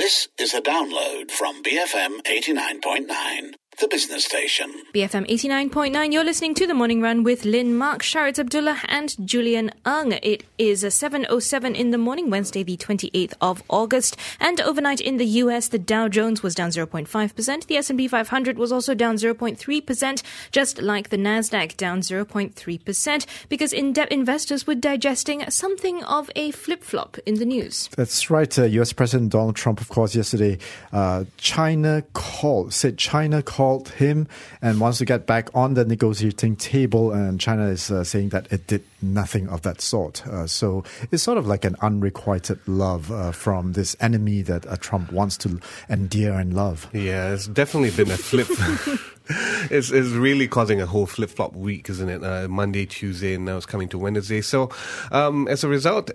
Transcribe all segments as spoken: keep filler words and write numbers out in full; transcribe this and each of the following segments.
This is a download from B F M eighty-nine point nine, the business station. B F M eighty-nine point nine, you're listening to The Morning Run with Lynn, Mark, Sharit Abdullah and Julian Ung. It is seven oh seven in the morning, Wednesday the twenty-eighth of August. And overnight in the U S, the Dow Jones was down zero point five percent. The S and P five hundred was also down zero point three percent, just like the Nasdaq down zero point three percent, because in-depth investors were digesting something of a flip-flop in the news. That's right. Uh, U S President Donald Trump, of course, yesterday, uh, China called, said China called him and wants to get back on the negotiating table, and China is uh, saying that it did nothing of that sort. Uh, so it's sort of like an unrequited love uh, from this enemy that uh, Trump wants to endear and love. Yeah, it's definitely been a flip. it's, it's really causing a whole flip-flop week, isn't it? Uh, Monday, Tuesday, and now it's coming to Wednesday. So um, as a result,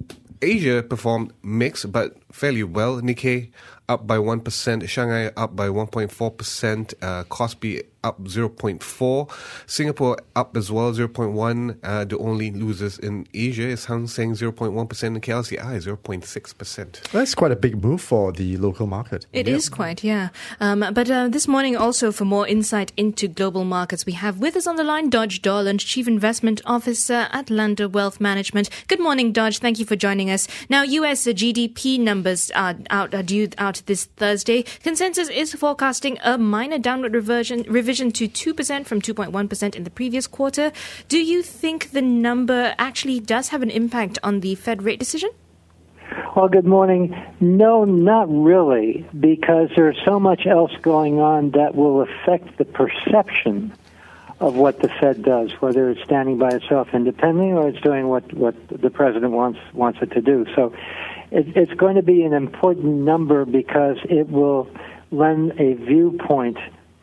Asia performed mixed but fairly well. Nikkei up by one percent, Shanghai up by one point four percent, uh, Kospi up zero point four, Singapore up as well, zero point one. Uh, the only losers in Asia is Hang Seng, zero point one percent, and K L C I, zero point six percent. That's quite a big move for the local market. It yep. is quite, yeah. Um, but uh, this morning also, for more insight into global markets, we have with us on the line Dodge Dorland, Chief Investment Officer at Lander Wealth Management. Good morning, Dodge. Thank you for joining us. Now, U S G D P numbers are out, are due out this Thursday. Consensus is forecasting a minor downward reversion, revision to two percent from two point one percent in the previous quarter. Do you think the number actually does have an impact on the Fed rate decision? Well, good morning. No, not really, because there's so much else going on that will affect the perception of what the Fed does, whether it's standing by itself independently or it's doing what, what the president wants wants it to do. So it, it's going to be an important number because it will lend a viewpoint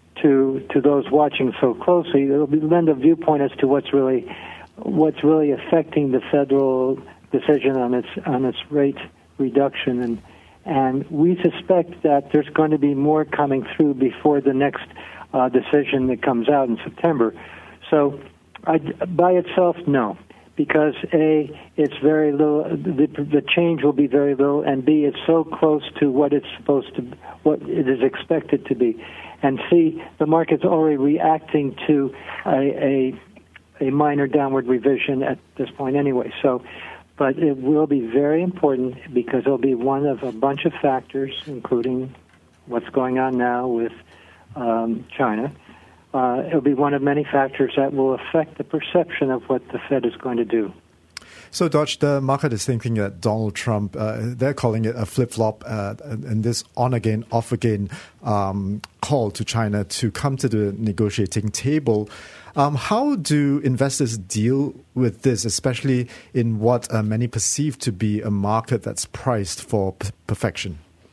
to to those watching so closely. It will be, lend a viewpoint as to what's really what's really affecting the federal decision on its on its rate reduction, and and we suspect that there's going to be more coming through before the next uh, decision that comes out in September. So, I, by itself, no, because A, it's very little. The, the change will be very little, and B, it's so close to what it's supposed to, what it is expected to be, and C, the market's already reacting to a a, a minor downward revision at this point anyway. So. But it will be very important because it'll be one of a bunch of factors, including what's going on now with um, China. Uh, it'll be one of many factors that will affect the perception of what the Fed is going to do. So, Dodge, the market is thinking that Donald Trump, uh, they're calling it a flip-flop, uh, and this on-again, off-again um, call to China to come to the negotiating table. Um, how do investors deal with this, especially in what uh, many perceive to be a market that's priced for p- perfection?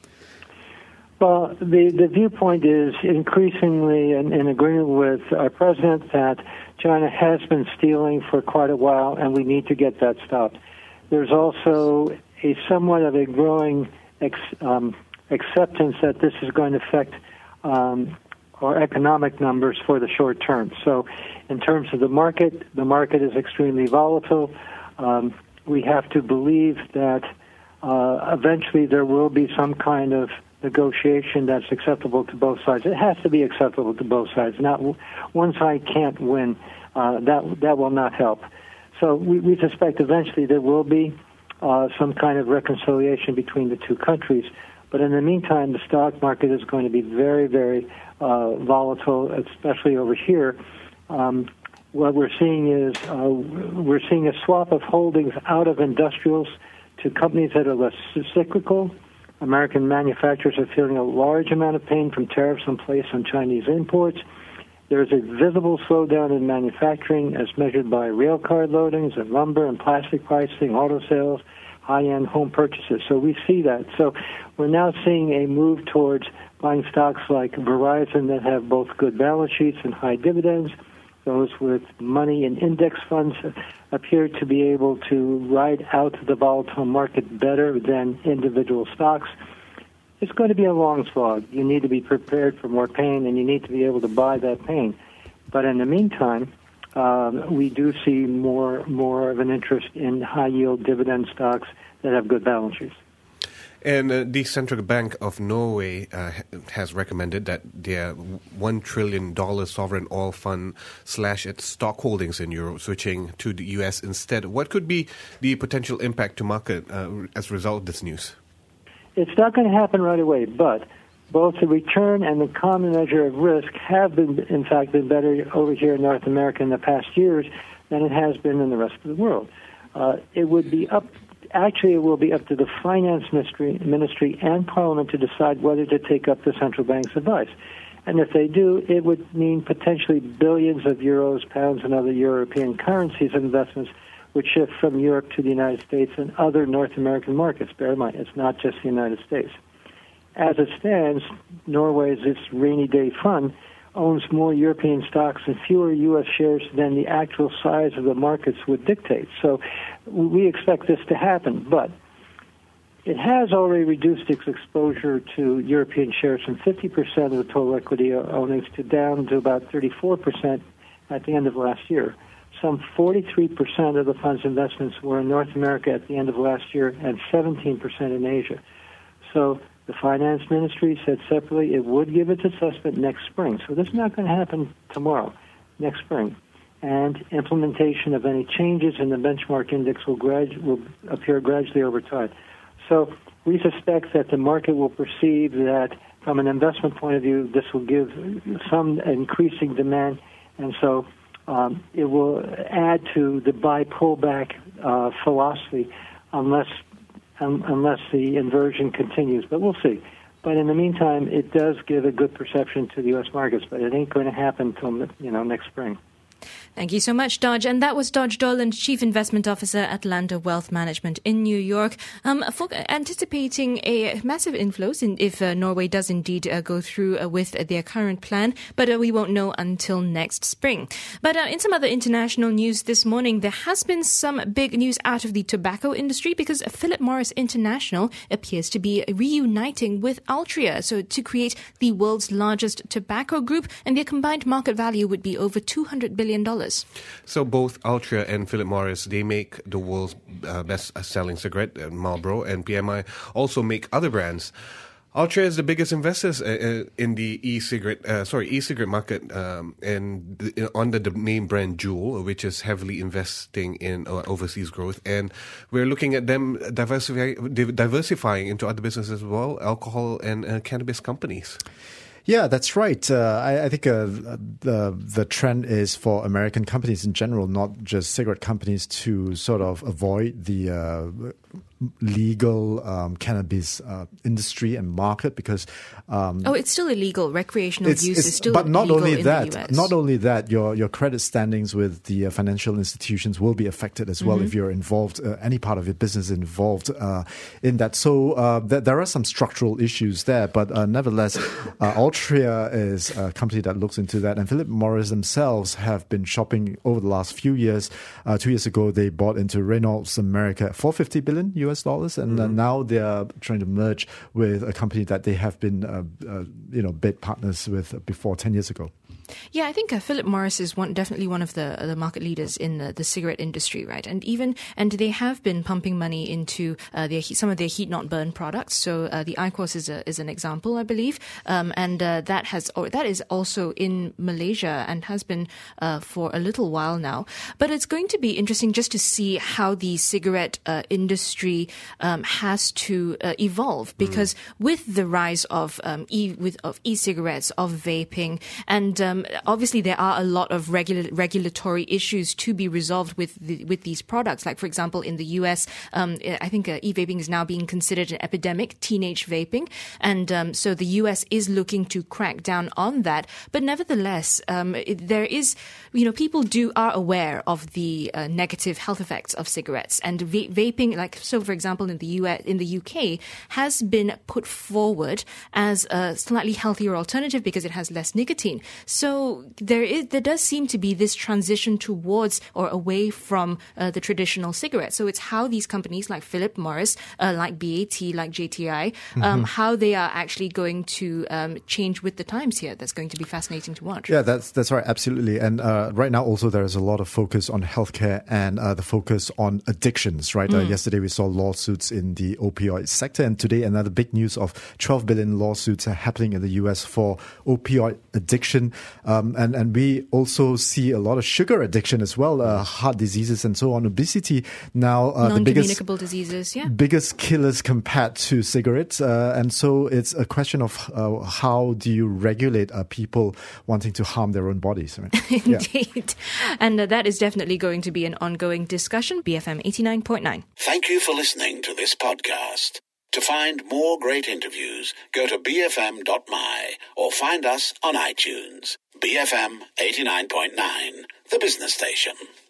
Well, the, the viewpoint is increasingly in, in agreement with our president that China has been stealing for quite a while, and we need to get that stopped. There's also a somewhat of a growing ex, um, acceptance that this is going to affect um, our economic numbers for the short term. So in terms of the market, the market is extremely volatile. Um, we have to believe that uh, eventually there will be some kind of negotiation that's acceptable to both sides. It has to be acceptable to both sides. Not one side can't win. Uh, that that will not help. So we, we suspect eventually there will be uh, some kind of reconciliation between the two countries. But in the meantime, the stock market is going to be very, very uh, volatile, especially over here. Um, what we're seeing is uh, we're seeing a swap of holdings out of industrials to companies that are less cyclical. American manufacturers are feeling a large amount of pain from tariffs in place on Chinese imports. There is a visible slowdown in manufacturing as measured by rail car loadings and lumber and plastic pricing, auto sales, high-end home purchases. So we see that. So we're now seeing a move towards buying stocks like Verizon that have both good balance sheets and high dividends. Those with money in index funds appear to be able to ride out the volatile market better than individual stocks. It's going to be a long slog. You need to be prepared for more pain, and you need to be able to buy that pain. But in the meantime, um, we do see more more of an interest in high-yield dividend stocks that have good balance sheets. And uh, the Central Bank of Norway uh, has recommended that their one trillion dollars sovereign oil fund slash its stock holdings in Europe, switching to the U S instead. What could be the potential impact to market uh, as a result of this news? It's not going to happen right away, but both the return and the common measure of risk have been, in fact, been better over here in North America in the past years than it has been in the rest of the world. Uh, it would be up Actually, it will be up to the finance ministry, ministry and Parliament to decide whether to take up the central bank's advice. And if they do, it would mean potentially billions of euros, pounds, and other European currencies and investments would shift from Europe to the United States and other North American markets. Bear in mind, it's not just the United States. As it stands, Norway's its rainy day fund owns more European stocks and fewer U S shares than the actual size of the markets would dictate. So we expect this to happen, but it has already reduced its exposure to European shares from fifty percent of the total equity ownings to down to about thirty-four percent at the end of last year. Some forty-three percent of the fund's investments were in North America at the end of last year and seventeen percent in Asia. So the finance ministry said separately it would give its assessment next spring. So this is not going to happen tomorrow, next spring. And implementation of any changes in the benchmark index will, gradu- will appear gradually over time. So we suspect that the market will perceive that from an investment point of view, this will give some increasing demand, and so um, it will add to the buy pullback uh, philosophy unless Um, unless the inversion continues, but we'll see. But in the meantime, it does give a good perception to the U S markets, but it ain't going to happen until, you know, next spring. Thank you so much, Dodge. And that was Dodge Dolan, Chief Investment Officer at Lander Wealth Management in New York, um, for anticipating a massive inflows in, if uh, Norway does indeed uh, go through uh, with uh, their current plan, but uh, we won't know until next spring. But uh, in some other international news this morning, there has been some big news out of the tobacco industry because Philip Morris International appears to be reuniting with Altria, so to create the world's largest tobacco group, and their combined market value would be over two hundred billion dollars. So both Altria and Philip Morris, they make the world's uh, best-selling cigarette, uh, Marlboro, and P M I also make other brands. Altria is the biggest investors uh, in the e-cigarette, uh, sorry, e-cigarette market, um, and the, under the name brand Juul, which is heavily investing in uh, overseas growth. And we're looking at them diversify, diversifying into other businesses as well, alcohol and uh, cannabis companies. Yeah, that's right. Uh, I, I think uh, the the trend is for American companies in general, not just cigarette companies, to sort of avoid the uh, legal um, cannabis uh, industry and market because um, oh, it's still illegal. Recreational it's, use it's, is still but not illegal only in that, the U S. Not only that, your your credit standings with the uh, financial institutions will be affected as well mm-hmm. if you're involved, uh, any part of your business involved uh, in that. So uh, th- there are some structural issues there, but uh, nevertheless, uh, Altria is a company that looks into that, and Philip Morris themselves have been shopping over the last few years. Uh, two years ago, they bought into Reynolds America for fifty billion U S dollars, and mm-hmm. uh, now they are trying to merge with a company that they have been, uh, uh, you know, bid partners with before ten years ago. Yeah, I think uh, Philip Morris is one, definitely one of the the market leaders in the, the cigarette industry, right? And even and they have been pumping money into uh, their some of their heat not burn products. So uh, the IQOS is a, is an example, I believe, um, and uh, that has or that is also in Malaysia and has been uh, for a little while now. But it's going to be interesting just to see how the cigarette uh, industry um, has to uh, evolve, because mm. with the rise of um, e with of e-cigarettes, of vaping, and um, obviously there are a lot of regula- regulatory issues to be resolved with the, with these products. Like, for example, in the U S, um, I think uh, e-vaping is now being considered an epidemic, teenage vaping. And um, so the U S is looking to crack down on that. But nevertheless, um, it, there is, you know, people do are aware of the uh, negative health effects of cigarettes. And va- vaping, like, so for example, in the U S, in the U K, has been put forward as a slightly healthier alternative because it has less nicotine. So So there is there does seem to be this transition towards or away from uh, the traditional cigarette. So it's how these companies like Philip Morris, uh, like B A T, like J T I, um, mm-hmm. how they are actually going to um, change with the times here. That's going to be fascinating to watch. Yeah, that's that's right, absolutely. And uh, right now also there is a lot of focus on healthcare and uh, the focus on addictions, right? Mm. Uh, yesterday we saw lawsuits in the opioid sector, and today another big news of twelve billion lawsuits are happening in the U S for opioid addiction. Um, and, and we also see a lot of sugar addiction as well, uh, heart diseases and so on, obesity. Now, uh, the biggest, non-communicable diseases, yeah. biggest killers compared to cigarettes. Uh, and so it's a question of uh, how do you regulate uh, people wanting to harm their own bodies, right? Indeed. Yeah. And uh, that is definitely going to be an ongoing discussion. B F M eighty-nine point nine. Thank you for listening to this podcast. To find more great interviews, go to b f m dot m y or find us on iTunes. B F M eighty-nine point nine, the business station.